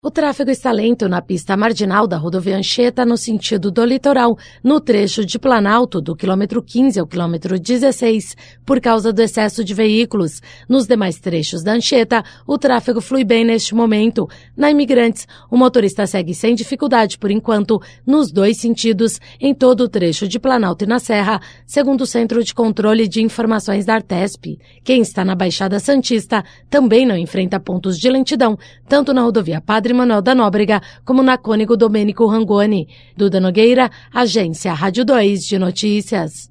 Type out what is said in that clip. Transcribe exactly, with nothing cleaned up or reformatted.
O tráfego está lento na pista marginal da rodovia Anchieta no sentido do litoral, no trecho de Planalto, do quilômetro quinze ao quilômetro dezesseis, por causa do excesso de veículos. Nos demais trechos da Anchieta, o tráfego flui bem neste momento. Na Imigrantes, o motorista segue sem dificuldade por enquanto, nos dois sentidos, em todo o trecho de Planalto e na Serra, segundo o Centro de Controle de Informações da Artesp. Quem está na Baixada Santista também não enfrenta pontos de lentidão, tanto na rodovia Padre Manuel da Nóbrega, como na Cônego Domênico Rangoni. Duda Nogueira, Agência Rádio dois de Notícias.